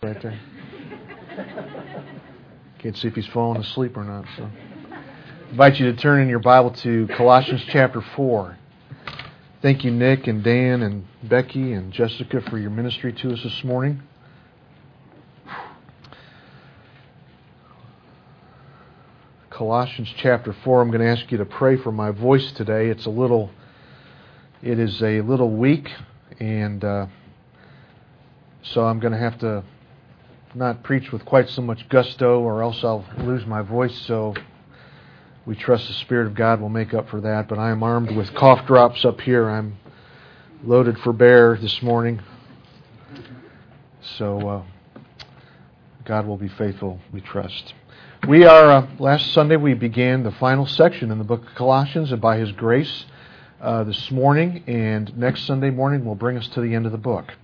right there. Can't see if he's falling asleep or not. So, I invite you to turn in your Bible to Colossians chapter 4. Thank you, Nick and Dan and Becky and Jessica, for your ministry to us this morning. Colossians chapter 4. I'm going to ask you to pray for my voice today. It is a little weak, and so I'm going to have to not preach with quite so much gusto, or else I'll lose my voice. So we trust the Spirit of God will make up for that. But I am armed with cough drops up here. I'm loaded for bear this morning. So God will be faithful, we trust. We are, last Sunday we began the final section in the book of Colossians, and by His grace this morning and next Sunday morning will bring us to the end of the book.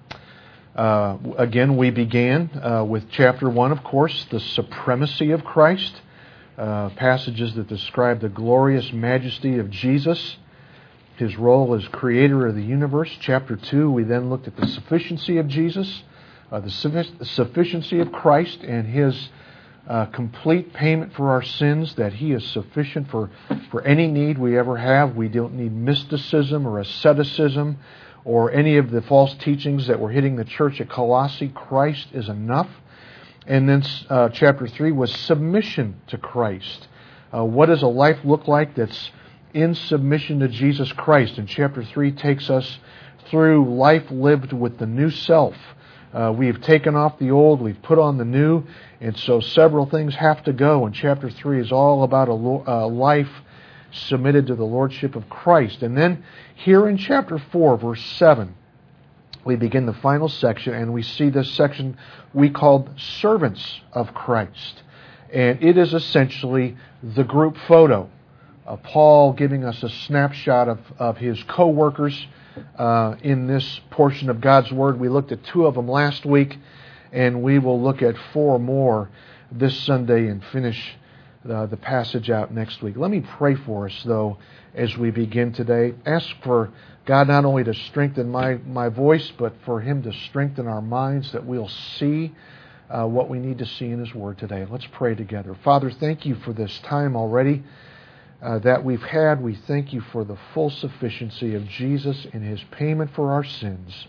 Again, we began with chapter 1, of course, the supremacy of Christ, passages that describe the glorious majesty of Jesus, His role as creator of the universe. Chapter 2, we then looked at the sufficiency of Jesus, the sufficiency of Christ and His complete payment for our sins, that He is sufficient for any need we ever have. We don't need mysticism or asceticism or any of the false teachings that were hitting the church at Colossae. Christ is enough. And then chapter 3 was submission to Christ. What does a life look like that's in submission to Jesus Christ? And chapter 3 takes us through life lived with the new self. We have taken off the old, we've put on the new, and so several things have to go. And chapter 3 is all about a life submitted to the Lordship of Christ. And then here in chapter 4, verse 7, we begin the final section, and we see this section we called Servants of Christ. And it is essentially the group photo. Paul giving us a snapshot of his co-workers in this portion of God's Word. We looked at 2 of them last week, and we will look at 4 more this Sunday and finish the passage out next week. Let me pray for us, though, as we begin today. Ask for God not only to strengthen my voice, but for Him to strengthen our minds, that we'll see what we need to see in His Word today. Let's pray together. Father, thank You for this time already that we've had. We thank You for the full sufficiency of Jesus in His payment for our sins.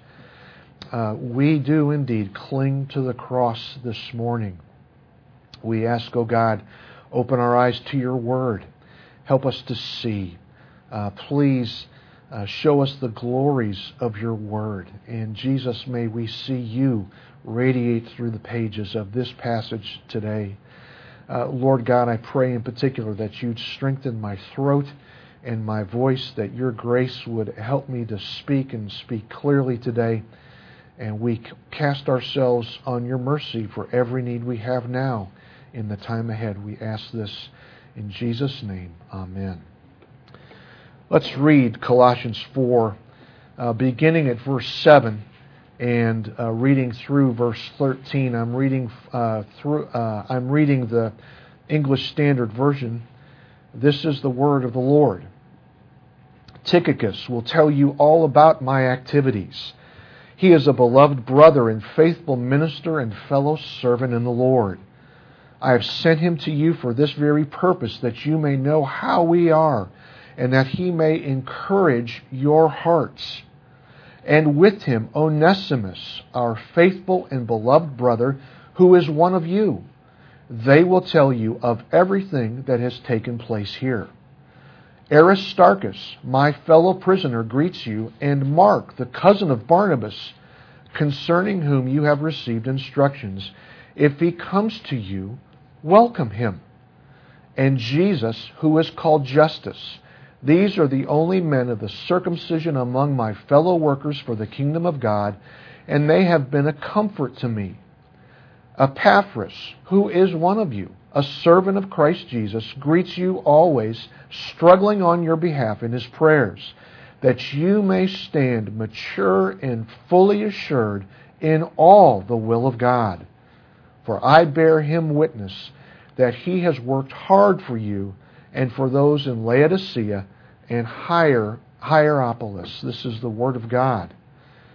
We do indeed cling to the cross this morning. We ask, oh God, open our eyes to Your Word. Help us to see. Please show us the glories of Your Word. And Jesus, may we see You radiate through the pages of this passage today. Lord God, I pray in particular that You'd strengthen my throat and my voice, that Your grace would help me to speak and speak clearly today. And we cast ourselves on Your mercy for every need we have now in the time ahead. We ask this in Jesus' name. Amen. Let's read Colossians 4, beginning at verse 7 and reading through verse 13. I'm reading the English Standard Version. This is the word of the Lord. Tychicus will tell you all about my activities. He is a beloved brother and faithful minister and fellow servant in the Lord. I have sent him to you for this very purpose, that you may know how we are, and that he may encourage your hearts. And with him Onesimus, our faithful and beloved brother, who is one of you. They will tell you of everything that has taken place here. Aristarchus, my fellow prisoner, greets you, and Mark, the cousin of Barnabas, concerning whom you have received instructions. If he comes to you, welcome him. And Jesus, who is called Justus. These are the only men of the circumcision among my fellow workers for the kingdom of God, and they have been a comfort to me. Epaphras, who is one of you, a servant of Christ Jesus, greets you always, struggling on your behalf in his prayers, that you may stand mature and fully assured in all the will of God. For I bear him witness that he has worked hard for you and for those in Laodicea and Hierapolis. This is the word of God.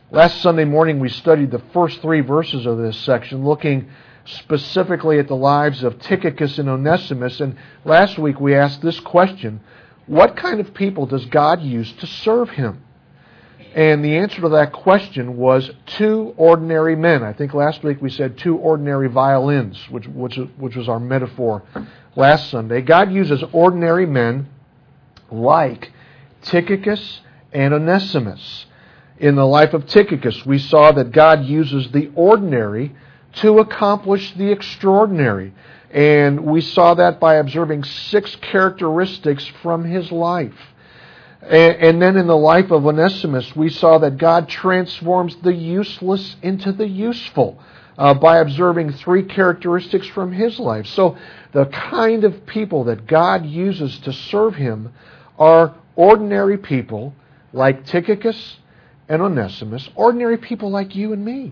Last Sunday morning we studied the first 3 verses of this section, looking specifically at the lives of Tychicus and Onesimus. And last week we asked this question: what kind of people does God use to serve Him? And the answer to that question was 2 ordinary men. I think last week we said 2 ordinary violins, which was our metaphor last Sunday. God uses ordinary men like Tychicus and Onesimus. In the life of Tychicus, we saw that God uses the ordinary to accomplish the extraordinary. And we saw that by observing 6 characteristics from his life. And then in the life of Onesimus, we saw that God transforms the useless into the useful by observing 3 characteristics from his life. So the kind of people that God uses to serve Him are ordinary people like Tychicus and Onesimus, ordinary people like you and me.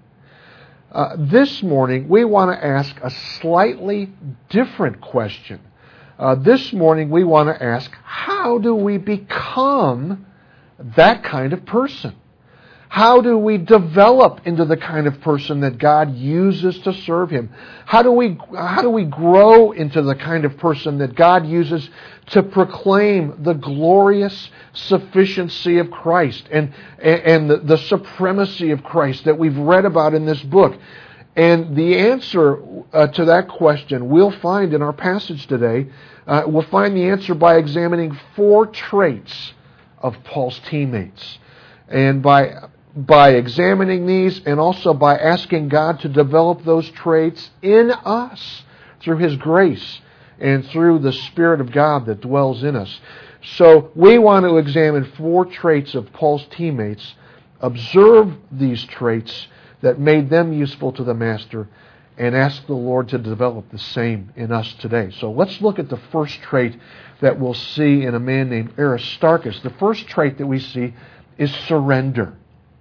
This morning, we want to ask a slightly different question. This morning, we want to ask, how do we become that kind of person? How do we develop into the kind of person that God uses to serve Him? How do we grow into the kind of person that God uses to proclaim the glorious sufficiency of Christ and the supremacy of Christ that we've read about in this book? And the answer to that question we'll find in our passage today. We'll find the answer by examining 4 traits of Paul's teammates. And by examining these and also by asking God to develop those traits in us through His grace and through the Spirit of God that dwells in us. So we want to examine 4 traits of Paul's teammates, observe these traits that made them useful to the Master, and ask the Lord to develop the same in us today. So let's look at the first trait that we'll see in a man named Aristarchus. The first trait that we see is surrender.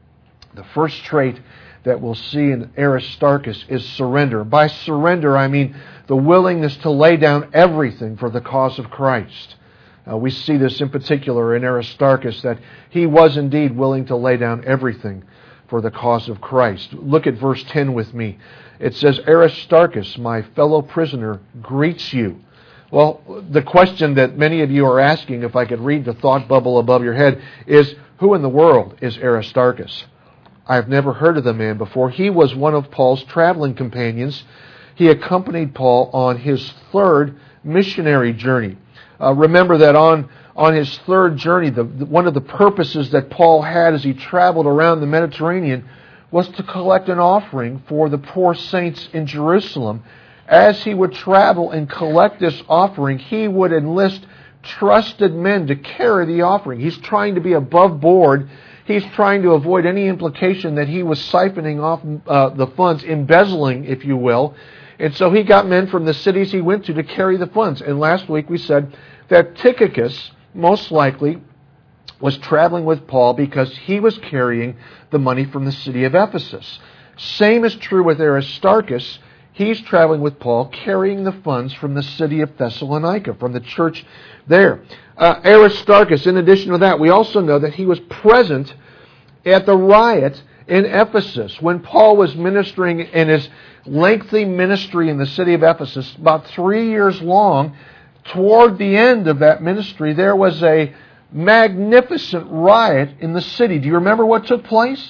The first trait that we'll see in Aristarchus is surrender. By surrender, I mean the willingness to lay down everything for the cause of Christ. We see this in particular in Aristarchus, that he was indeed willing to lay down everything for the cause of Christ. Look at verse 10 with me. It says, Aristarchus, my fellow prisoner, greets you. Well, the question that many of you are asking, if I could read the thought bubble above your head, is, who in the world is Aristarchus? I've never heard of the man before. He was one of Paul's traveling companions. He accompanied Paul on his 3rd missionary journey. Remember that on his 3rd journey, one of the purposes that Paul had as he traveled around the Mediterranean was to collect an offering for the poor saints in Jerusalem. As he would travel and collect this offering, he would enlist trusted men to carry the offering. He's trying to be above board. He's trying to avoid any implication that he was siphoning off the funds, embezzling, if you will. And so he got men from the cities he went to carry the funds. And last week we said that Tychicus most likely was traveling with Paul because he was carrying the money from the city of Ephesus. Same is true with Aristarchus. He's traveling with Paul, carrying the funds from the city of Thessalonica, from the church there. Aristarchus, in addition to that, we also know that he was present at the riot in Ephesus. When Paul was ministering in his lengthy ministry in the city of Ephesus, about 3 years long, toward the end of that ministry, there was a magnificent riot in the city. Do you remember what took place?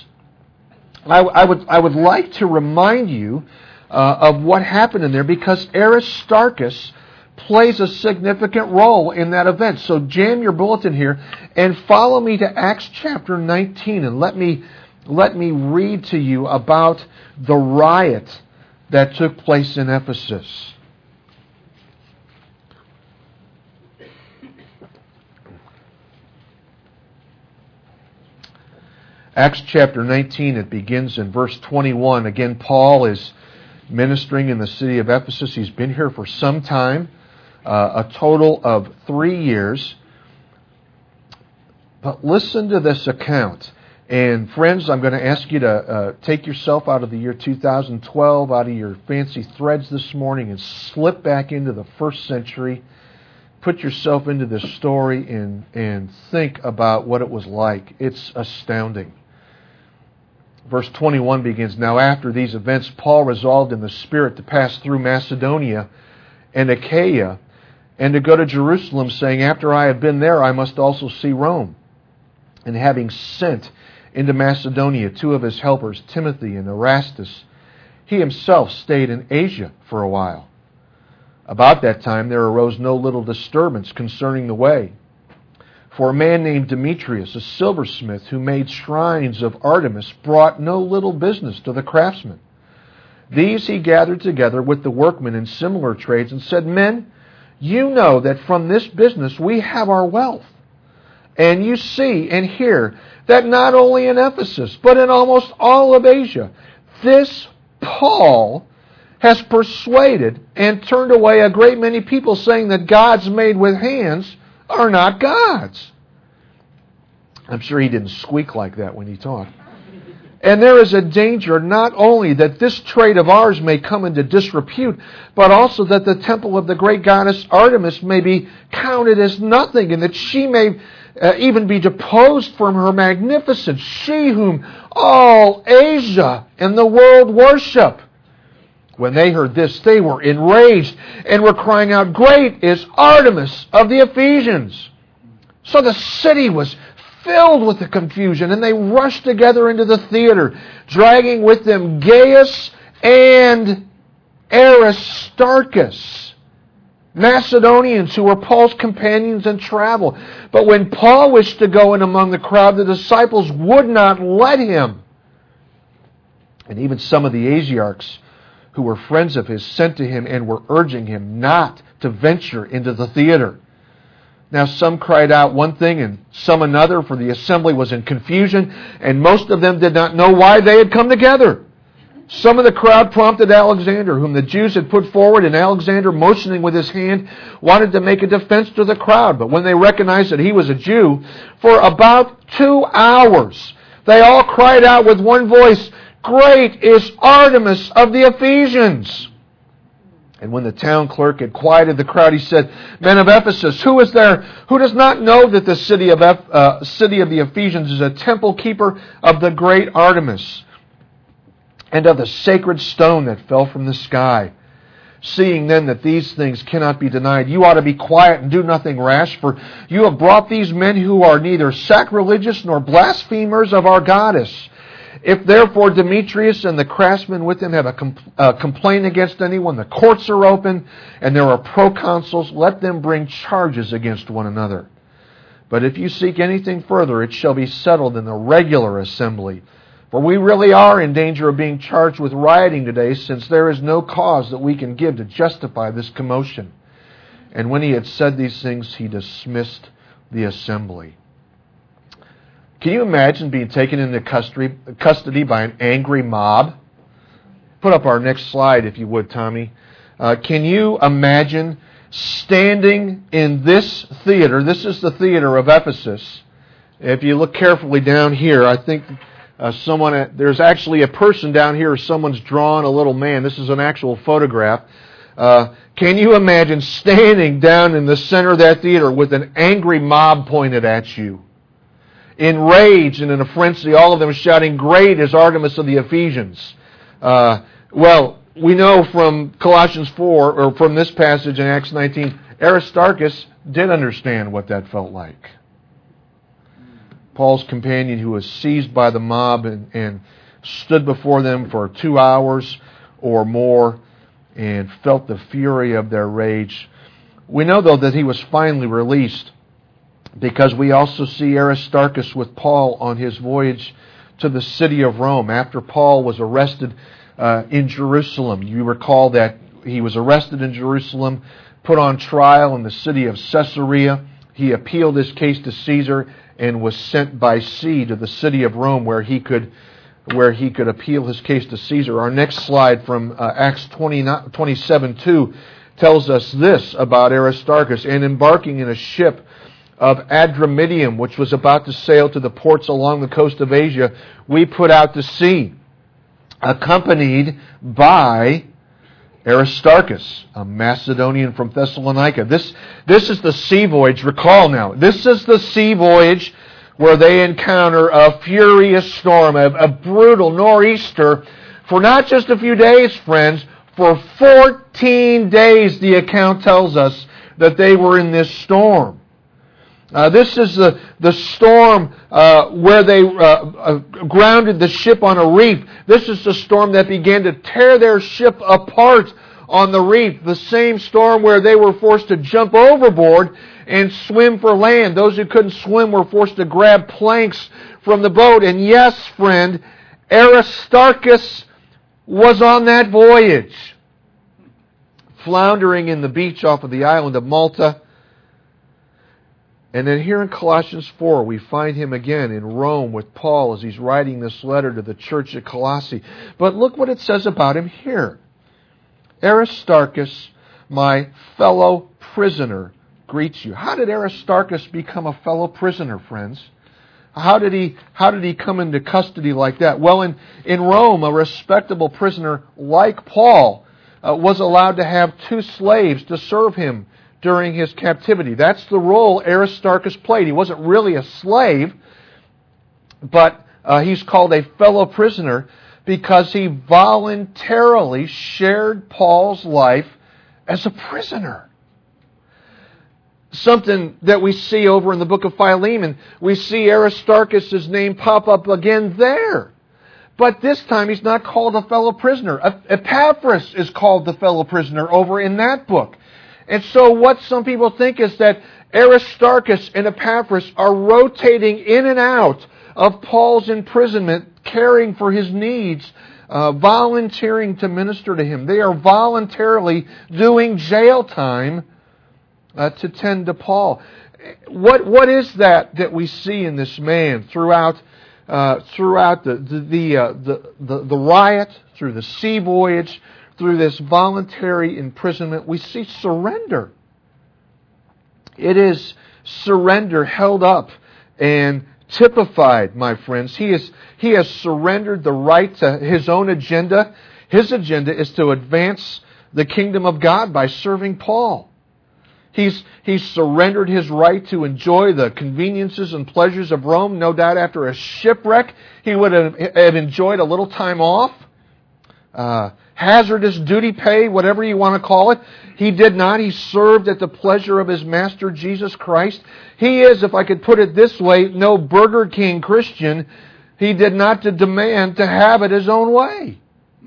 I would like to remind you of what happened in there, because Aristarchus plays a significant role in that event. So jam your bulletin here and follow me to Acts chapter 19, and let me read to you about the riot that took place in Ephesus. Acts chapter 19, it begins in verse 21. Again, Paul is ministering in the city of Ephesus. He's been here for some time, a total of 3 years. But listen to this account. And friends, I'm going to ask you to take yourself out of the year 2012, out of your fancy threads this morning, and slip back into the 1st century. Put yourself into this story and think about what it was like. It's astounding. Verse 21 begins, "Now after these events, Paul resolved in the Spirit to pass through Macedonia and Achaia, and to go to Jerusalem, saying, After I have been there, I must also see Rome. And having sent into Macedonia 2 of his helpers, Timothy and Erastus, he himself stayed in Asia for a while. About that time there arose no little disturbance concerning the way. For a man named Demetrius, a silversmith who made shrines of Artemis, brought no little business to the craftsmen. These he gathered together with the workmen in similar trades and said, Men, you know that from this business we have our wealth. And you see and hear that not only in Ephesus, but in almost all of Asia, this Paul has persuaded and turned away a great many people, saying that gods made with hands are not gods." I'm sure he didn't squeak like that when he talked. "And there is a danger not only that this trade of ours may come into disrepute, but also that the temple of the great goddess Artemis may be counted as nothing, and that she may even be deposed from her magnificence, she whom all Asia and the world worship." When they heard this, they were enraged and were crying out, "Great is Artemis of the Ephesians!" So the city was filled with the confusion, and they rushed together into the theater, dragging with them Gaius and Aristarchus, Macedonians who were Paul's companions in travel. But when Paul wished to go in among the crowd, the disciples would not let him. And even some of the Asiarchs, who were friends of his, sent to him and were urging him not to venture into the theater. Now some cried out one thing and some another, for the assembly was in confusion, and most of them did not know why they had come together. Some of the crowd prompted Alexander, whom the Jews had put forward, and Alexander, motioning with his hand, wanted to make a defense to the crowd. But when they recognized that he was a Jew, for about 2 hours they all cried out with one voice, "Great is Artemis of the Ephesians!" And when the town clerk had quieted the crowd, he said, "Men of Ephesus, who is there who does not know that the city of the Ephesians is a temple keeper of the great Artemis, and of the sacred stone that fell from the sky? Seeing then that these things cannot be denied, you ought to be quiet and do nothing rash, for you have brought these men who are neither sacrilegious nor blasphemers of our goddess. If therefore Demetrius and the craftsmen with him have a complaint against anyone, the courts are open, and there are proconsuls, let them bring charges against one another. But if you seek anything further, it shall be settled in the regular assembly. For we really are in danger of being charged with rioting today, since there is no cause that we can give to justify this commotion." And when he had said these things, he dismissed the assembly. Can you imagine being taken into custody by an angry mob? Put up our next slide, if you would, Tommy. Can you imagine standing in this theater? This is the theater of Ephesus. If you look carefully down here, I think there's actually a person down here. Someone's drawn a little man. This is an actual photograph. Can you imagine standing down in the center of that theater with an angry mob pointed at you? Enraged and in a frenzy, all of them shouting, "Great is Artemis of the Ephesians." Well, we know from Colossians 4, or from this passage in Acts 19, Aristarchus did understand what that felt like. Paul's companion, who was seized by the mob and stood before them for 2 hours or more and felt the fury of their rage. We know, though, that he was finally released, because we also see Aristarchus with Paul on his voyage to the city of Rome. After Paul was arrested in Jerusalem, you recall that he was arrested in Jerusalem, put on trial in the city of Caesarea. He appealed his case to Caesar and was sent by sea to the city of Rome, where he could appeal his case to Caesar. Our next slide from Acts 27:2 tells us this about Aristarchus: "And embarking in a ship of Adramyttium, which was about to sail to the ports along the coast of Asia, we put out to sea, accompanied by Aristarchus, a Macedonian from Thessalonica." This is the sea voyage. Recall now, this is the sea voyage where they encounter a furious storm, a brutal nor'easter, for not just a few days, friends, for 14 days, the account tells us that they were in this storm. This is the storm where they grounded the ship on a reef. This is the storm that began to tear their ship apart on the reef. The same storm where they were forced to jump overboard and swim for land. Those who couldn't swim were forced to grab planks from the boat. And yes, friend, Aristarchus was on that voyage, floundering in the beach off of the island of Malta. And then here in Colossians 4, we find him again in Rome with Paul as he's writing this letter to the church at Colossae. But look what it says about him here. Aristarchus, my fellow prisoner, greets you. How did Aristarchus become a fellow prisoner, friends? How did he come into custody like that? Well, in Rome, a respectable prisoner like Paul was allowed to have 2 slaves to serve him during his captivity. That's the role Aristarchus played. He wasn't really a slave, but he's called a fellow prisoner because he voluntarily shared Paul's life as a prisoner. Something that we see over in the book of Philemon. We see Aristarchus' name pop up again there. But this time he's not called a fellow prisoner. Epaphras is called the fellow prisoner over in that book. And so what some people think is that Aristarchus and Epaphras are rotating in and out of Paul's imprisonment, caring for his needs, volunteering to minister to him. They are voluntarily doing jail time to tend to Paul. What is that we see in this man throughout the riot, through the sea voyage, through this voluntary imprisonment? We see surrender. It is surrender held up and typified, my friends. He has surrendered the right to his own agenda. His agenda is to advance the kingdom of God by serving Paul. He's surrendered his right to enjoy the conveniences and pleasures of Rome. No doubt after a shipwreck, he would have enjoyed a little time off. Hazardous duty pay, whatever you want to call it. He did not. He served at the pleasure of his master, Jesus Christ. He is, if I could put it this way, no Burger King Christian. He did not demand to have it his own way.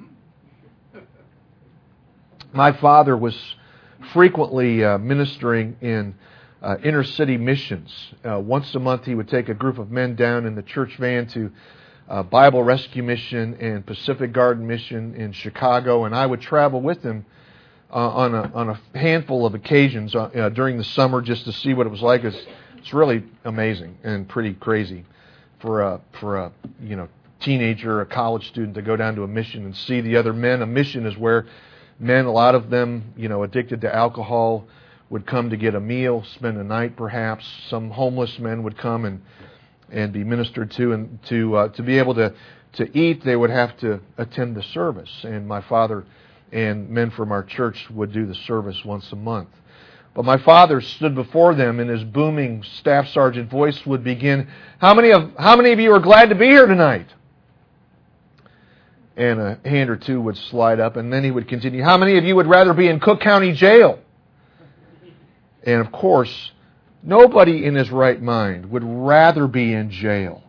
My father was frequently ministering in inner city missions. Once a month he would take a group of men down in the church van to Bible Rescue Mission and Pacific Garden Mission in Chicago, and I would travel with him on a handful of occasions during the summer just to see what it was like. It's really amazing and pretty crazy for a teenager, a college student, to go down to a mission and see the other men. A mission is where men, a lot of them, addicted to alcohol, would come to get a meal, spend a night perhaps. Some homeless men would come and be ministered to, and to be able to eat, they would have to attend the service. And my father and men from our church would do the service once a month. But my father stood before them, and his booming staff sergeant voice would begin, How many of you are glad to be here tonight?" And a hand or two would slide up, and then he would continue, "How many of you would rather be in Cook County Jail?" And of course, nobody in his right mind would rather be in jail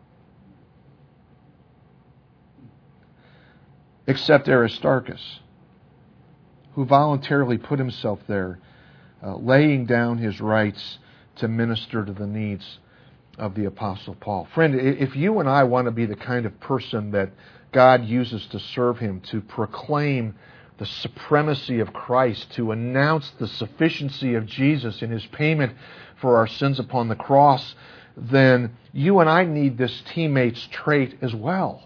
except Aristarchus, who voluntarily put himself there, laying down his rights to minister to the needs of the Apostle Paul. Friend, if you and I want to be the kind of person that God uses to serve Him, to proclaim the supremacy of Christ, to announce the sufficiency of Jesus in His payment for our sins upon the cross, then you and I need this teammate's trait as well.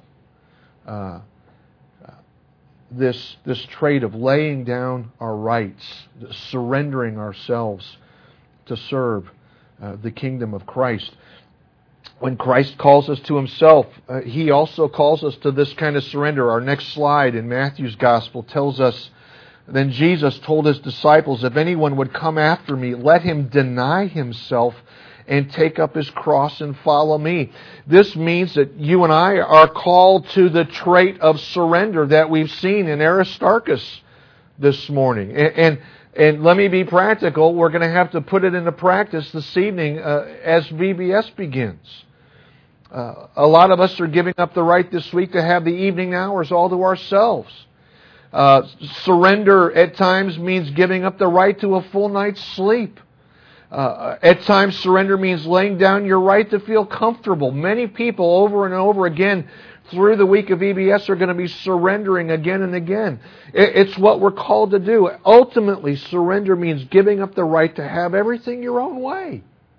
This trait of laying down our rights, surrendering ourselves to serve the kingdom of Christ. When Christ calls us to Himself, He also calls us to this kind of surrender. Our next slide in Matthew's Gospel tells us, "Then Jesus told His disciples, 'If anyone would come after me, let him deny himself and take up his cross and follow me. This means that you and I are called to the trait of surrender that we've seen in Aristarchus this morning. And let me be practical. We're going to have to put it into practice this evening as VBS begins. A lot of us are giving up the right this week to have the evening hours all to ourselves. Surrender at times means giving up the right to a full night's sleep. At times, surrender means laying down your right to feel comfortable. Many people over and over again through the week of VBS are going to be surrendering again and again. It's what we're called to do. Ultimately, surrender means giving up the right to have everything your own way.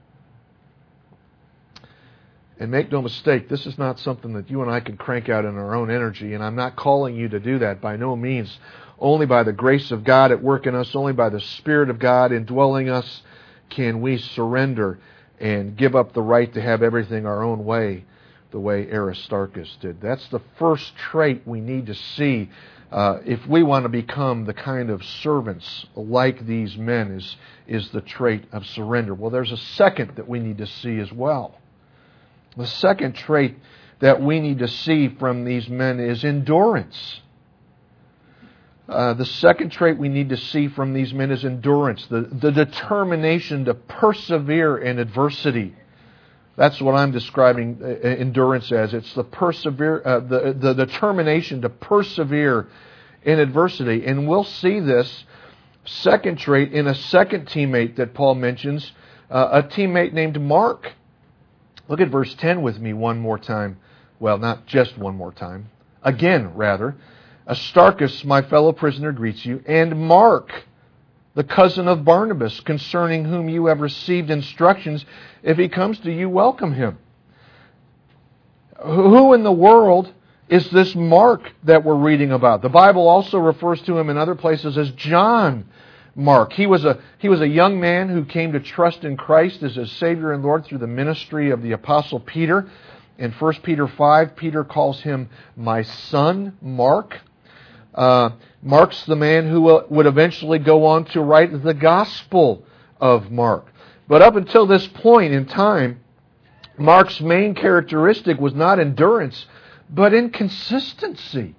And make no mistake, this is not something that you and I can crank out in our own energy, and I'm not calling you to do that by no means. Only by the grace of God at work in us, only by the Spirit of God indwelling us, can we surrender and give up the right to have everything our own way, the way Aristarchus did. That's the first trait we need to see if we want to become the kind of servants like these men, is the trait of surrender. Well, there's a second that we need to see as well. The second trait that we need to see from these men is endurance. The second trait we need to see from these men is endurance, the determination to persevere in adversity. That's what I'm describing endurance as. It's the determination to persevere in adversity. And we'll see this second trait in a second teammate that Paul mentions, a teammate named Mark. Look at verse 10 with me one more time. Well, not just one more time. Again, rather. Aristarchus, my fellow prisoner, greets you, and Mark, the cousin of Barnabas, concerning whom you have received instructions. If he comes to you, welcome him. Who in the world is this Mark that we're reading about? The Bible also refers to him in other places as John Mark. He was a young man who came to trust in Christ as his Savior and Lord through the ministry of the Apostle Peter. In 1 Peter 5, Peter calls him my son, Mark. Mark's the man who would eventually go on to write the Gospel of Mark. But up until this point in time, Mark's main characteristic was not endurance, but inconsistency.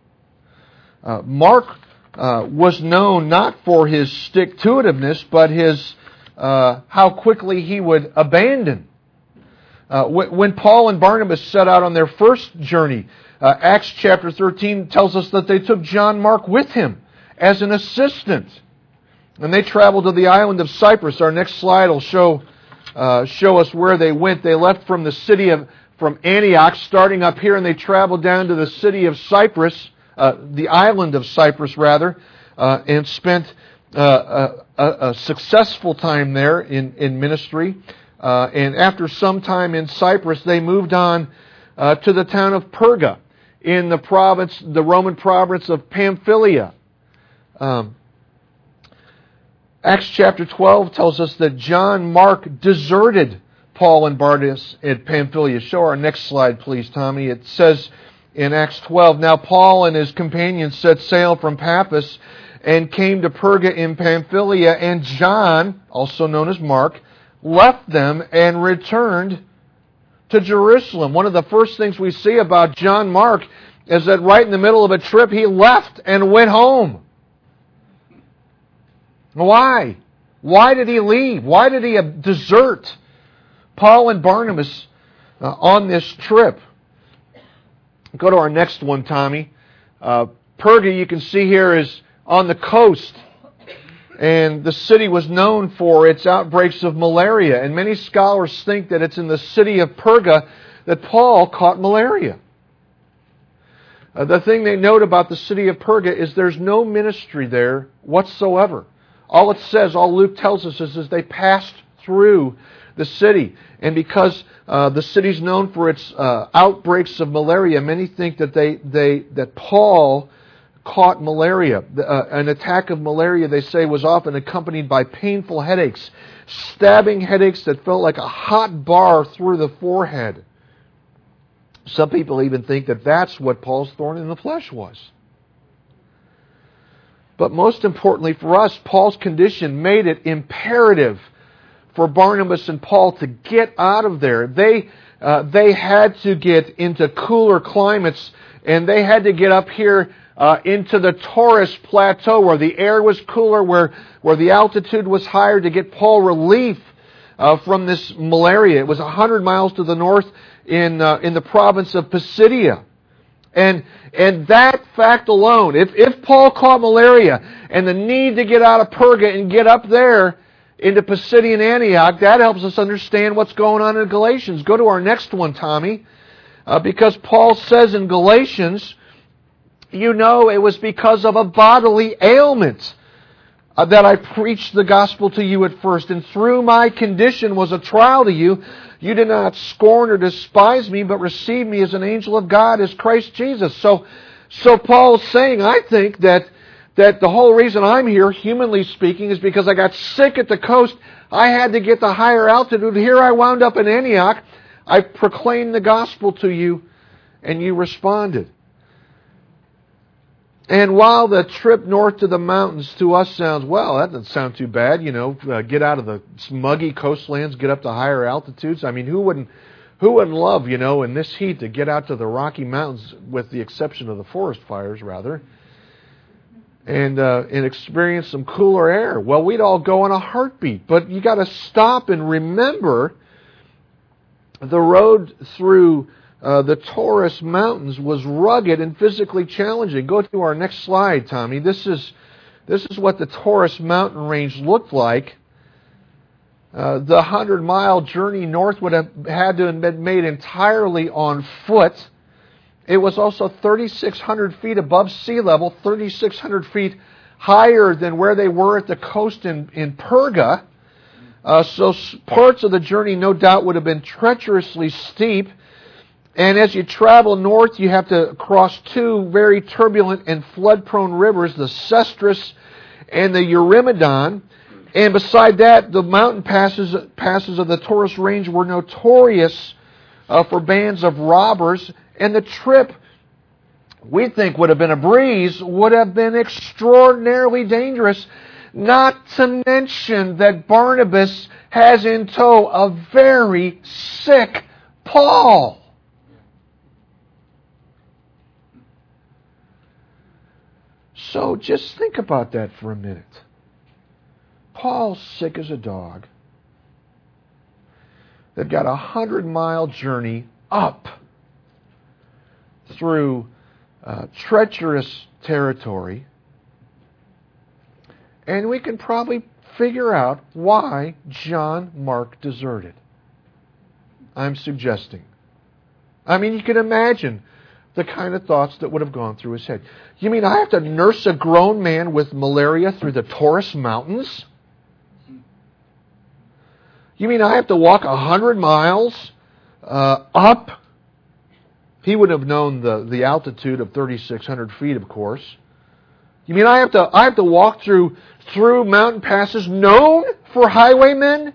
Mark was known not for his stick-to-itiveness, but his how quickly he would abandon. When Paul and Barnabas set out on their first journey, Acts chapter 13 tells us that they took John Mark with him as an assistant. And they traveled to the island of Cyprus. Our next slide will show us where they went. They left from from Antioch, starting up here, and they traveled down to the city of Cyprus, the island of Cyprus rather, and spent a successful time there in ministry. And after some time in Cyprus, they moved on to the town of Perga in the Roman province of Pamphylia. Acts chapter 12 tells us that John Mark deserted Paul and Barnabas at Pamphylia. Show our next slide, please, Tommy. It says in Acts 12, now Paul and his companions set sail from Paphos and came to Perga in Pamphylia, and John, also known as Mark, left them and returned to Jerusalem. One of the first things we see about John Mark is that right in the middle of a trip, he left and went home. Why? Why did he leave? Why did he desert Paul and Barnabas on this trip? Go to our next one, Tommy. Perga, you can see here, is on the coast. And the city was known for its outbreaks of malaria. And many scholars think that it's in the city of Perga that Paul caught malaria. The thing they note about the city of Perga is there's no ministry there whatsoever. All it says, all Luke tells us is they passed through the city. And because the city's known for its outbreaks of malaria, many think that that Paul caught malaria. An attack of malaria, they say, was often accompanied by painful headaches, stabbing headaches that felt like a hot bar through the forehead. Some people even think that that's what Paul's thorn in the flesh was. But most importantly for us, Paul's condition made it imperative for Barnabas and Paul to get out of there. They had to get into cooler climates, and they had to get up here into the Taurus Plateau where the air was cooler, where the altitude was higher, to get Paul relief from this malaria. It was 100 miles to the north in the province of Pisidia. And that fact alone, if Paul caught malaria and the need to get out of Perga and get up there into Pisidian Antioch, that helps us understand what's going on in Galatians. Go to our next one, Tommy. Because Paul says in Galatians, you know it was because of a bodily ailment that I preached the gospel to you at first, and through my condition was a trial to you. You did not scorn or despise me, but received me as an angel of God, as Christ Jesus. So Paul's saying, I think that the whole reason I'm here, humanly speaking, is because I got sick at the coast. I had to get to higher altitude. Here I wound up in Antioch. I proclaimed the gospel to you, and you responded. And while the trip north to the mountains to us sounds, well, that doesn't sound too bad, get out of the smuggy coastlands, get up to higher altitudes. I mean, who wouldn't love, in this heat to get out to the Rocky Mountains, with the exception of the forest fires, rather, and experience some cooler air? Well, we'd all go in a heartbeat. But you got to stop and remember the road through the Taurus Mountains was rugged and physically challenging. Go to our next slide, Tommy. This is what the Taurus mountain range looked like. The 100-mile journey north would have had to have been made entirely on foot. It was also 3,600 feet above sea level, 3,600 feet higher than where they were at the coast in Perga. So parts of the journey, no doubt, would have been treacherously steep. And as you travel north, you have to cross two very turbulent and flood-prone rivers, the Sestris and the Eurymedon. And beside that, the mountain passes of the Taurus Range were notorious for bands of robbers. And the trip, we think, would have been a breeze, would have been extraordinarily dangerous. Not to mention that Barnabas has in tow a very sick Paul. So just think about that for a minute. Paul's sick as a dog. They've got a 100-mile journey up through treacherous territory. And we can probably figure out why John Mark deserted. I'm suggesting. I mean, you can imagine the kind of thoughts that would have gone through his head. You mean I have to nurse a grown man with malaria through the Taurus Mountains? You mean I have to walk 100 miles up? He would have known the altitude of 3,600 feet, of course. You mean I have to walk through mountain passes known for highwaymen?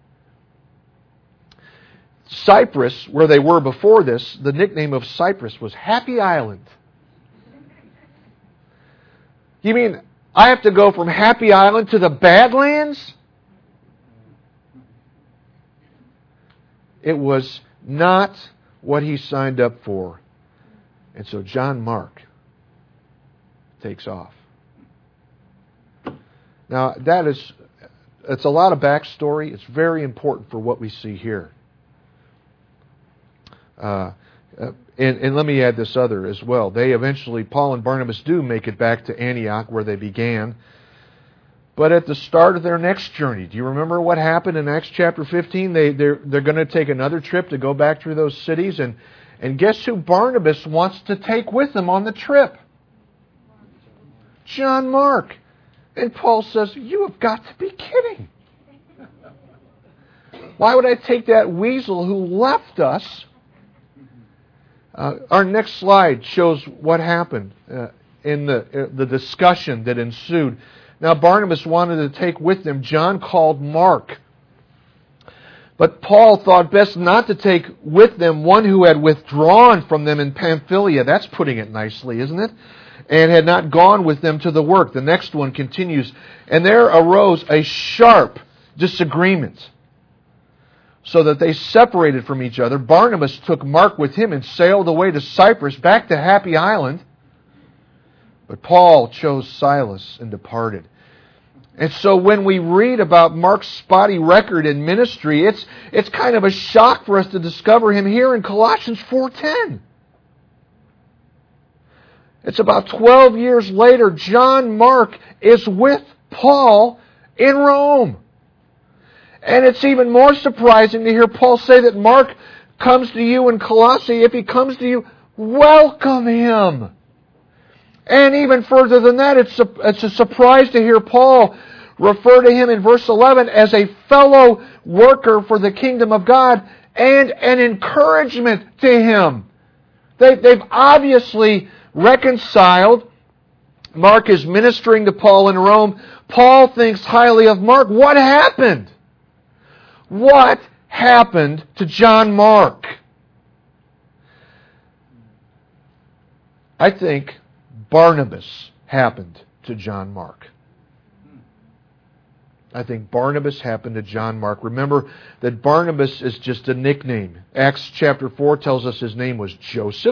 Cyprus, where they were before this, the nickname of Cyprus was Happy Island. You mean I have to go from Happy Island to the Badlands? It was not what he signed up for. And so John Mark takes off. Now, it's a lot of backstory. It's very important for what we see here. And let me add this other as well. They eventually, Paul and Barnabas do make it back to Antioch where they began. But at the start of their next journey, do you remember what happened in Acts chapter 15? They're going to take another trip to go back through those cities. And guess who Barnabas wants to take with them on the trip? John Mark. And Paul says, you have got to be kidding. Why would I take that weasel who left us? Our next slide shows what happened in the discussion that ensued. Now, Barnabas wanted to take with them John called Mark. But Paul thought best not to take with them one who had withdrawn from them in Pamphylia. That's putting it nicely, isn't it? And had not gone with them to the work. The next one continues. And there arose a sharp disagreement. so that they separated from each other. Barnabas took Mark with him and sailed away to Cyprus, back to Happy Island. But Paul chose Silas and departed. And so when we read about Mark's spotty record in ministry, it's kind of a shock for us to discover him here in Colossians 4:10. It's about 12 years later, John Mark is with Paul in Rome. And it's even more surprising to hear Paul say that Mark comes to you in Colossae. If he comes to you, welcome him. And even further than that, it's a surprise to hear Paul refer to him in verse 11 as a fellow worker for the kingdom of God and an encouragement to him. They've obviously reconciled. Mark is ministering to Paul in Rome. Paul thinks highly of Mark. What happened? What happened to John Mark? I think Barnabas happened to John Mark. I think Barnabas happened to John Mark. Remember that Barnabas is just a nickname. Acts chapter 4 tells us his name was Joseph.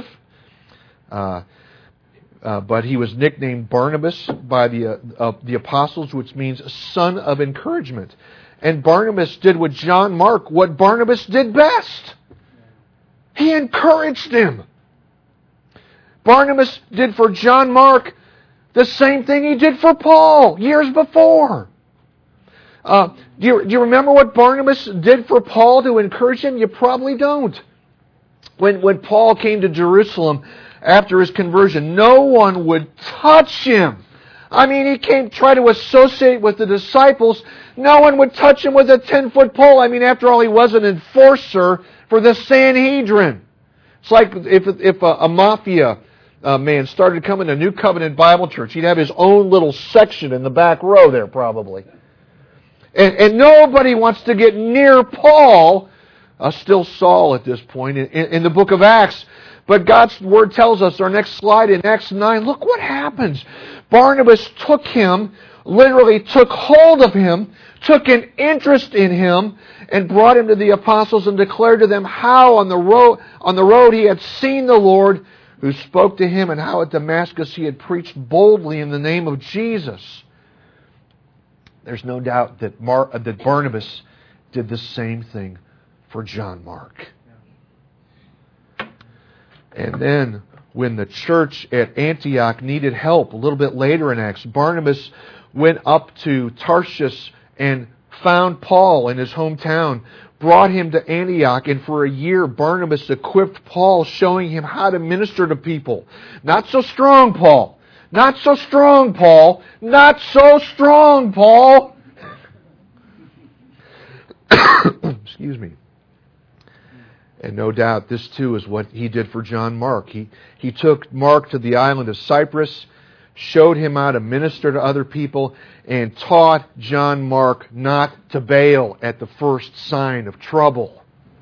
But he was nicknamed Barnabas by the apostles, which means son of encouragement. And Barnabas did with John Mark what Barnabas did best. He encouraged him. Barnabas did for John Mark the same thing he did for Paul years before. Do you remember what Barnabas did for Paul to encourage him? You probably don't. When Paul came to Jerusalem after his conversion, no one would touch him. I mean, he came try to associate with the disciples. No one would touch him with a 10-foot pole. I mean, after all, he was an enforcer for the Sanhedrin. It's like if a mafia man started coming to New Covenant Bible Church, he'd have his own little section in the back row there probably. And nobody wants to get near Paul, still Saul at this point, in the book of Acts. But God's Word tells us, our next slide in Acts 9, look what happens. Barnabas took him, literally took hold of him, took an interest in him, and brought him to the apostles and declared to them how on the road he had seen the Lord who spoke to him, and how at Damascus he had preached boldly in the name of Jesus. There's no doubt that Barnabas did the same thing for John Mark. And then when the church at Antioch needed help, a little bit later in Acts, Barnabas went up to Tarshish and found Paul in his hometown, brought him to Antioch, and for a year Barnabas equipped Paul, showing him how to minister to people. Not so strong, Paul. Not so strong, Paul. Not so strong, Paul. Excuse me. And no doubt this too is what he did for John Mark. He took Mark to the island of Cyprus, showed him how to minister to other people, and taught John Mark not to bail at the first sign of trouble.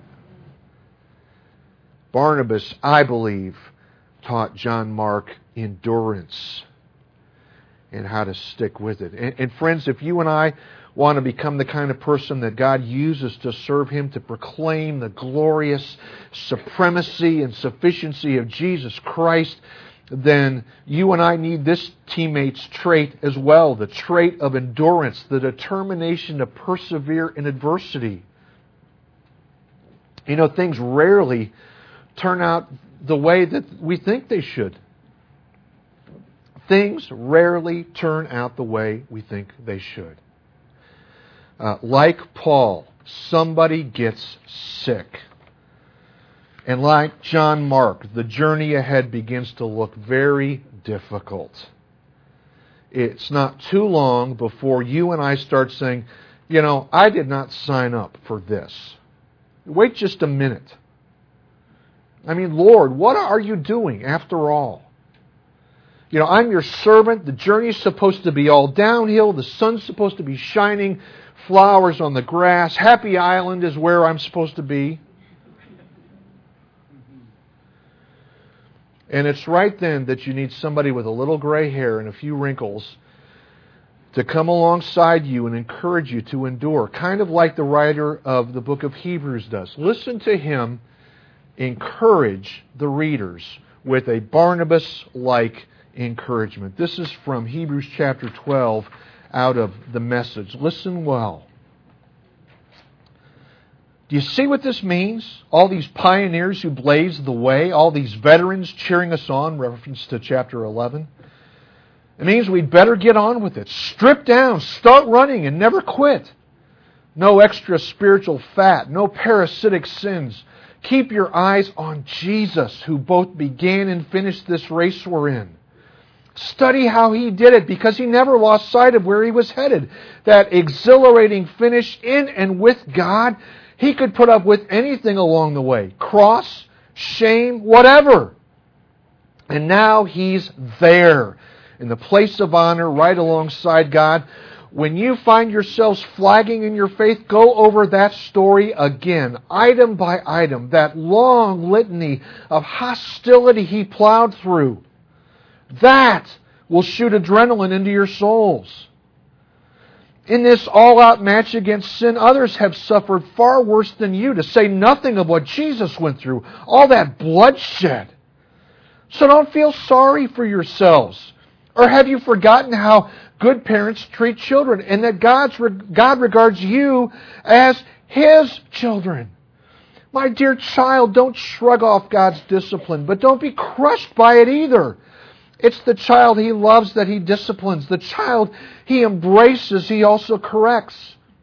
Barnabas, I believe, taught John Mark endurance and how to stick with it. And friends, if you and I want to become the kind of person that God uses to serve Him, to proclaim the glorious supremacy and sufficiency of Jesus Christ, then you and I need this teammate's trait as well, the trait of endurance, the determination to persevere in adversity. You know, things rarely turn out the way that we think they should. Things rarely turn out the way we think they should. Like Paul, somebody gets sick. And like John Mark, the journey ahead begins to look very difficult. It's not too long before you and I start saying, you know, I did not sign up for this. Wait just a minute. I mean, Lord, what are you doing after all? You know, I'm your servant. The journey's supposed to be all downhill. The sun's supposed to be shining. Flowers on the grass. Happy Island is where I'm supposed to be. And it's right then that you need somebody with a little gray hair and a few wrinkles to come alongside you and encourage you to endure, kind of like the writer of the book of Hebrews does. Listen to him encourage the readers with a Barnabas-like encouragement. This is from Hebrews chapter 12 out of the Message. Listen well. Do you see what this means? All these pioneers who blazed the way, all these veterans cheering us on, reference to chapter 11. It means we'd better get on with it. Strip down, start running, and never quit. No extra spiritual fat, no parasitic sins. Keep your eyes on Jesus, who both began and finished this race we're in. Study how He did it, because He never lost sight of where He was headed. That exhilarating finish in and with God. He could put up with anything along the way. Cross, shame, whatever. And now He's there, in the place of honor, right alongside God. When you find yourselves flagging in your faith, go over that story again, item by item, that long litany of hostility He plowed through. That will shoot adrenaline into your souls. In this all-out match against sin, others have suffered far worse than you, to say nothing of what Jesus went through, all that bloodshed. So don't feel sorry for yourselves. Or have you forgotten how good parents treat children, and that God regards you as His children? My dear child, don't shrug off God's discipline, but don't be crushed by it either. It's the child He loves that He disciplines. The child He embraces, He also corrects.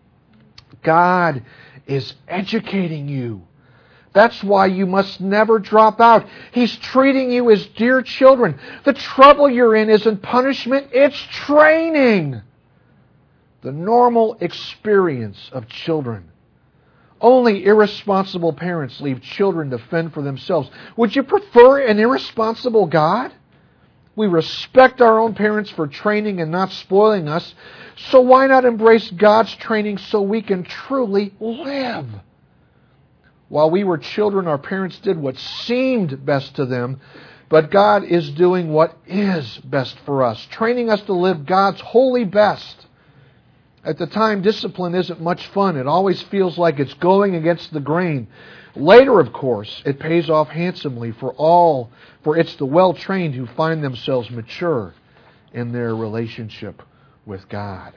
God is educating you. That's why you must never drop out. He's treating you as dear children. The trouble you're in isn't punishment, it's training. The normal experience of children. Only irresponsible parents leave children to fend for themselves. Would you prefer an irresponsible God? We respect our own parents for training and not spoiling us, so why not embrace God's training so we can truly live? While we were children, our parents did what seemed best to them, but God is doing what is best for us, training us to live God's holy best. At the time, discipline isn't much fun. It always feels like it's going against the grain. Later, of course, it pays off handsomely for it's the well-trained who find themselves mature in their relationship with God.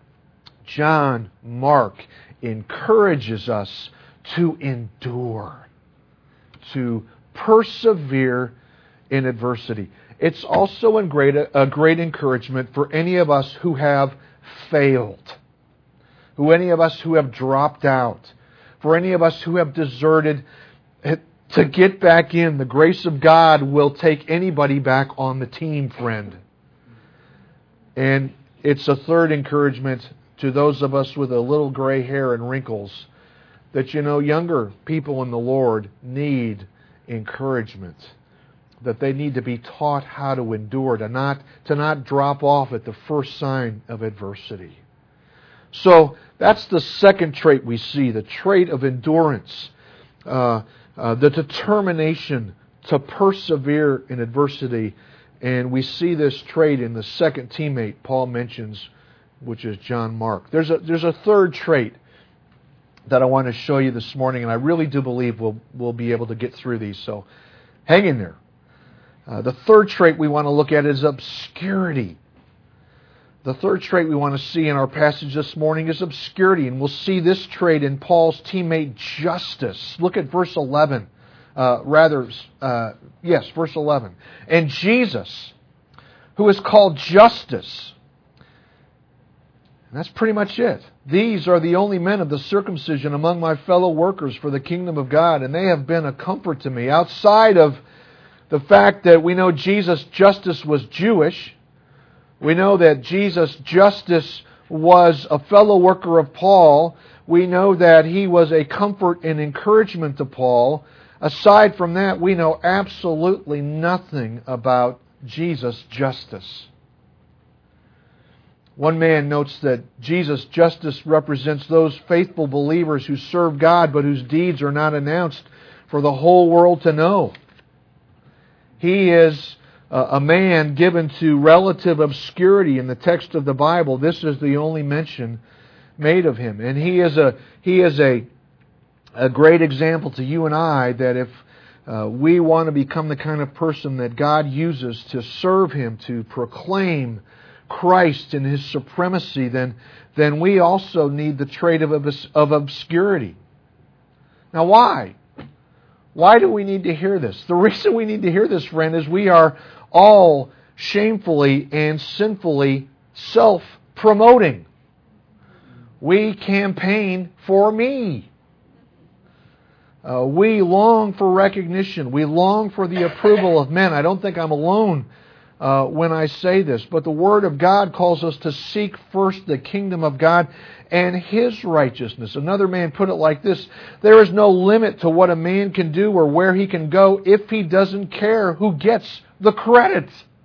John Mark encourages us to endure, to persevere in adversity. It's also a great encouragement for any of us who have failed, any of us who have dropped out, for any of us who have deserted. To get back in, the grace of God will take anybody back on the team, friend. And it's a third encouragement to those of us with a little gray hair and wrinkles, that younger people in the Lord need encouragement, that they need to be taught how to endure, to not drop off at the first sign of adversity. So that's the second trait we see, the trait of endurance, the determination to persevere in adversity. And we see this trait in the second teammate Paul mentions, which is John Mark. There's a third trait that I want to show you this morning, and I really do believe we'll be able to get through these, so hang in there. The third trait we want to look at is obscurity. The third trait we want to see in our passage this morning is obscurity, and we'll see this trait in Paul's teammate Justus. Look at verse 11. Verse 11. And Jesus, who is called Justus. And that's pretty much it. These are the only men of the circumcision among my fellow workers for the kingdom of God, and they have been a comfort to me. Outside of the fact that we know Jesus Justus was Jewish, we know that Jesus Justus was a fellow worker of Paul, we know that he was a comfort and encouragement to Paul. Aside from that, we know absolutely nothing about Jesus Justus. One man notes that Jesus Justus represents those faithful believers who serve God but whose deeds are not announced for the whole world to know. He is a man given to relative obscurity in the text of the Bible. This is the only mention made of him. And he is a great example to you and I that if we want to become the kind of person that God uses to serve Him, to proclaim Christ and His supremacy, then we also need the trait of obscurity. Now why? Why do we need to hear this? The reason we need to hear this, friend, is we are all shamefully and sinfully self-promoting. We campaign for me. We long for recognition. We long for the approval of men. I don't think I'm alone when I say this, but the Word of God calls us to seek first the kingdom of God and His righteousness. Another man put it like this: there is no limit to what a man can do or where he can go if he doesn't care who gets the credit.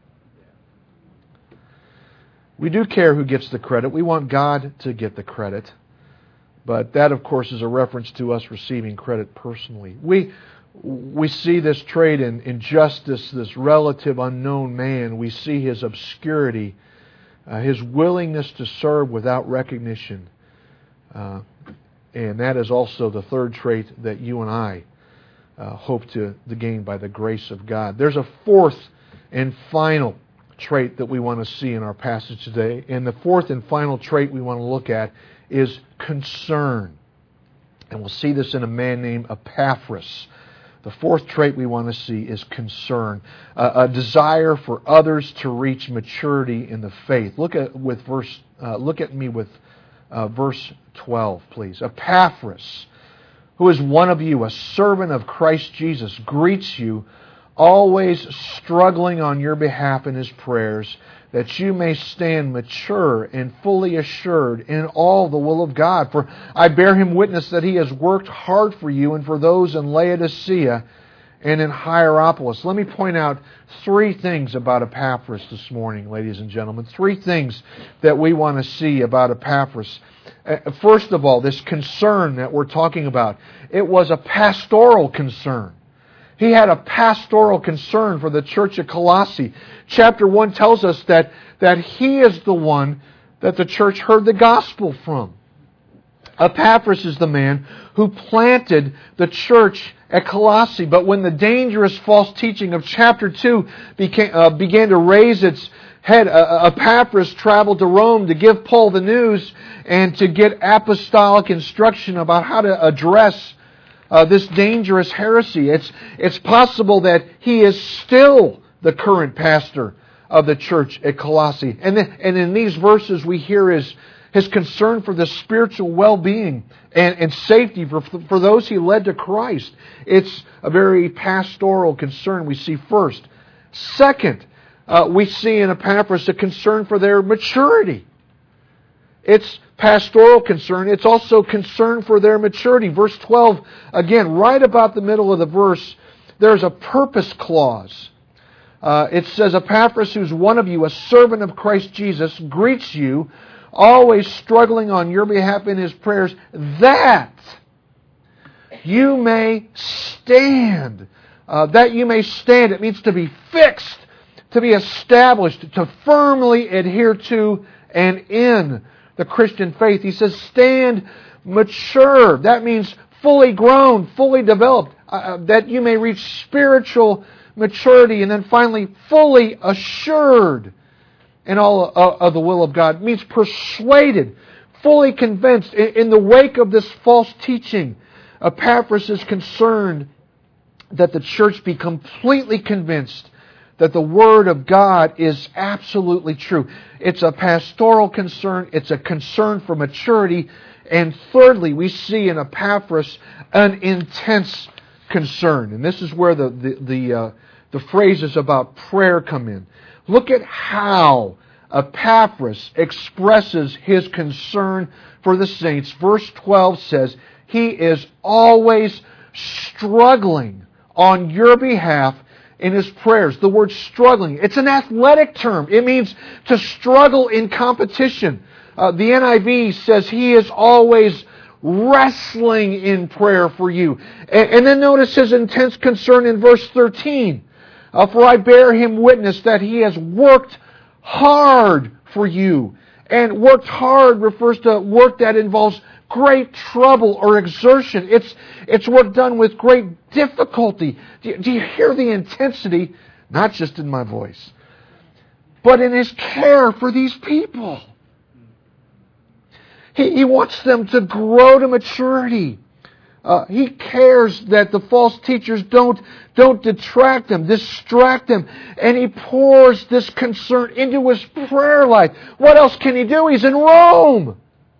We do care who gets the credit. We want God to get the credit. But that, of course, is a reference to us receiving credit personally. We see this trait in Justus, this relative unknown man. We see his obscurity, his willingness to serve without recognition. And that is also the third trait that you and I hope to gain by the grace of God. There's a fourth and final trait that we want to see in our passage today. And the fourth and final trait we want to look at is concern. And we'll see this in a man named Epaphras. The fourth trait we want to see is concern, a desire for others to reach maturity in the faith. Look at me with verse 12, please. Epaphras, who is one of you, a servant of Christ Jesus, greets you, always struggling on your behalf in his prayers, that you may stand mature and fully assured in all the will of God. For I bear him witness that he has worked hard for you and for those in Laodicea and in Hierapolis. Let me point out three things about Epaphras this morning, ladies and gentlemen. Three things that we want to see about Epaphras. First of all, this concern that we're talking about, it was a pastoral concern. He had a pastoral concern for the church at Colossae. Chapter 1 tells us that he is the one that the church heard the gospel from. Epaphras is the man who planted the church at Colossae. But when the dangerous false teaching of chapter 2 began to raise its head, Epaphras traveled to Rome to give Paul the news and to get apostolic instruction about how to address this dangerous heresy. It's possible that he is still the current pastor of the church at Colossae. And in these verses we hear his concern for the spiritual well-being and safety for those he led to Christ. It's a very pastoral concern we see first. Second, we see in Epaphras a concern for their maturity. It's pastoral concern. It's also concern for their maturity. Verse 12, again, right about the middle of the verse, there's a purpose clause. It says, Epaphras, who's one of you, a servant of Christ Jesus, greets you, always struggling on your behalf in his prayers, that you may stand. That you may stand. It means to be fixed, to be established, to firmly adhere to and in the Christian faith. He says, stand mature. That means fully grown, fully developed, that you may reach spiritual maturity. And then finally, fully assured in all of the will of God. It means persuaded, fully convinced. In the wake of this false teaching, Epaphras is concerned that the church be completely convinced that the Word of God is absolutely true. It's a pastoral concern. It's a concern for maturity. And thirdly, we see in Epaphras an intense concern. And this is where the phrases about prayer come in. Look at how Epaphras expresses his concern for the saints. Verse 12 says, he is always struggling on your behalf in his prayers. The word struggling, it's an athletic term. It means to struggle in competition. The NIV says he is always wrestling in prayer for you. And then notice his intense concern in verse 13. For I bear him witness that he has worked hard for you. And worked hard refers to work that involves great trouble or exertion. It's work done with great difficulty. Do you hear the intensity? Not just in my voice, but in his care for these people. He wants them to grow to maturity. He cares that the false teachers don't detract them, distract them. And he pours this concern into his prayer life. What else can he do? He's in Rome.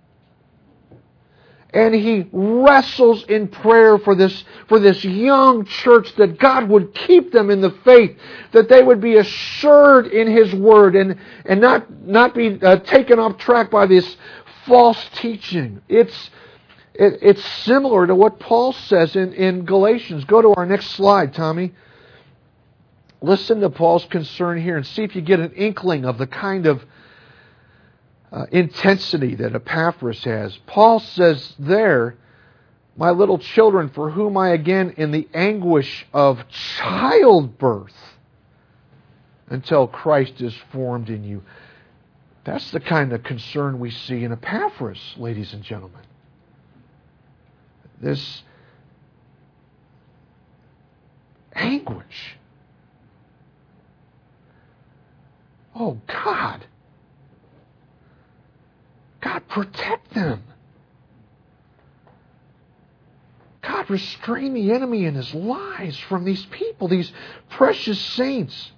And he wrestles in prayer for this young church, that God would keep them in the faith, that they would be assured in His Word and not be taken off track by this false teaching. It's similar to what Paul says in Galatians. Go to our next slide, Tommy. Listen to Paul's concern here and see if you get an inkling of the kind of intensity that Epaphras has. Paul says there, my little children, for whom I again in the anguish of childbirth until Christ is formed in you. That's the kind of concern we see in Epaphras, ladies and gentlemen. This anguish. Oh, God, protect them. God, restrain the enemy and his lies from these people, these precious saints.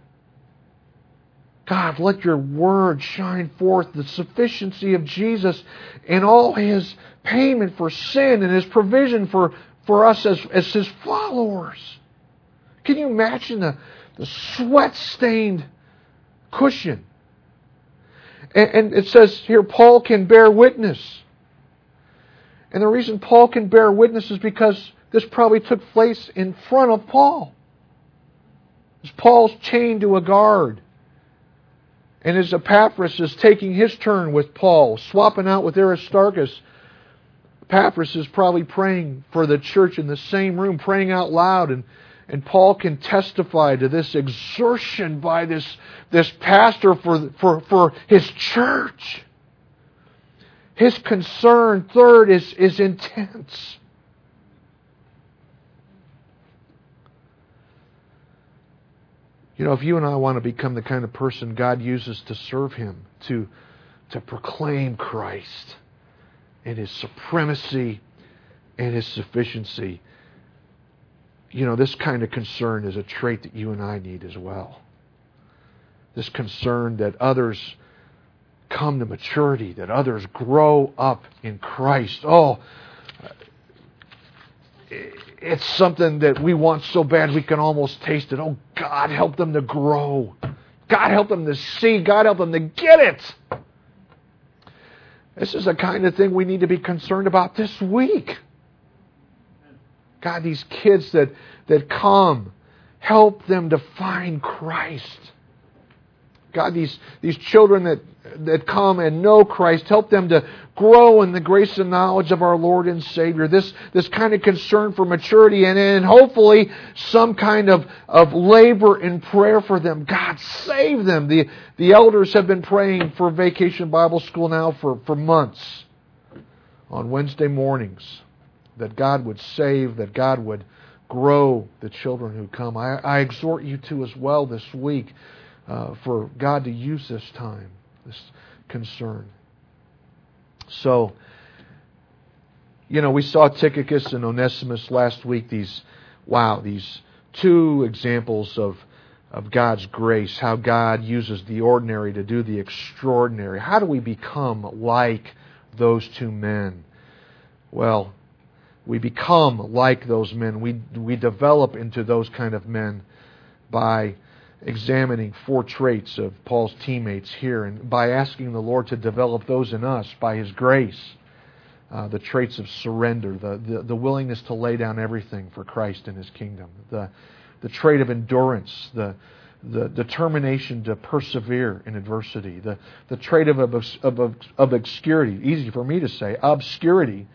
God, let your word shine forth the sufficiency of Jesus and all His payment for sin and His provision for us as His followers. Can you imagine the sweat-stained cushion? And it says here, Paul can bear witness. And the reason Paul can bear witness is because this probably took place in front of Paul. As Paul's chained to a guard. And as Epaphras is taking his turn with Paul, swapping out with Aristarchus, Epaphras is probably praying for the church in the same room, praying out loud. And Paul can testify to this exertion by this pastor for his church. His concern, third, is intense. You know, if you and I want to become the kind of person God uses to serve Him, to proclaim Christ and His supremacy and His sufficiency, you know, this kind of concern is a trait that you and I need as well. This concern that others come to maturity, that others grow up in Christ. Oh, it's something that we want so bad we can almost taste it. Oh, God, help them to grow. God, help them to see. God, help them to get it. This is the kind of thing we need to be concerned about this week. God, these kids that come, help them to find Christ. God, these children that come and know Christ, help them to grow in the grace and knowledge of our Lord and Savior. This kind of concern for maturity and hopefully some kind of labor and prayer for them. God, save them. The elders have been praying for Vacation Bible School now for months on Wednesday mornings, that God would save, that God would grow the children who come. I exhort you to as well this week for God to use this time, this concern. So, you know, we saw Tychicus and Onesimus last week, these two examples of God's grace, how God uses the ordinary to do the extraordinary. How do we become like those two men? Well, we become like those men. We develop into those kind of men by examining 4 traits of Paul's teammates here, and by asking the Lord to develop those in us by His grace. The traits of surrender, the willingness to lay down everything for Christ and His kingdom. The trait of endurance, the determination to persevere in adversity. The trait of obscurity, easy for me to say, obscurity.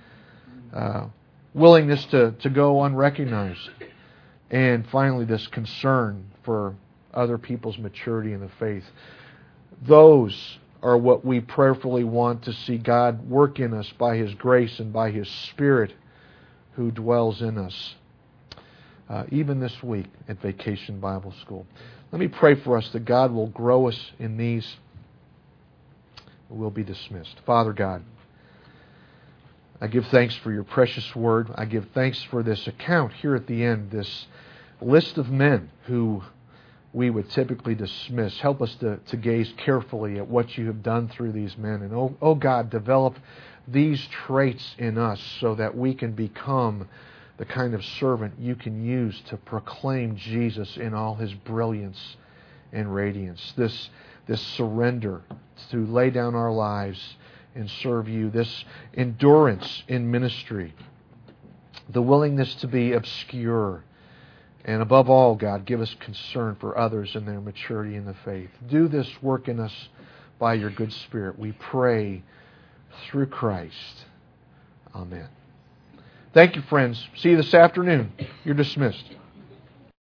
Willingness to go unrecognized. And finally, this concern for other people's maturity in the faith. Those are what we prayerfully want to see God work in us by His grace and by His Spirit who dwells in us. Even this week at Vacation Bible School. Let me pray for us that God will grow us in these. We'll be dismissed. Father God, I give thanks for your precious word. I give thanks for this account here at the end, this list of men who we would typically dismiss. Help us to gaze carefully at what you have done through these men. And oh God, develop these traits in us so that we can become the kind of servant you can use to proclaim Jesus in all His brilliance and radiance. This surrender to lay down our lives and serve you. This endurance in ministry. The willingness to be obscure. And above all, God, give us concern for others and their maturity in the faith. Do this work in us by your good Spirit. We pray through Christ. Amen. Thank you, friends. See you this afternoon. You're dismissed.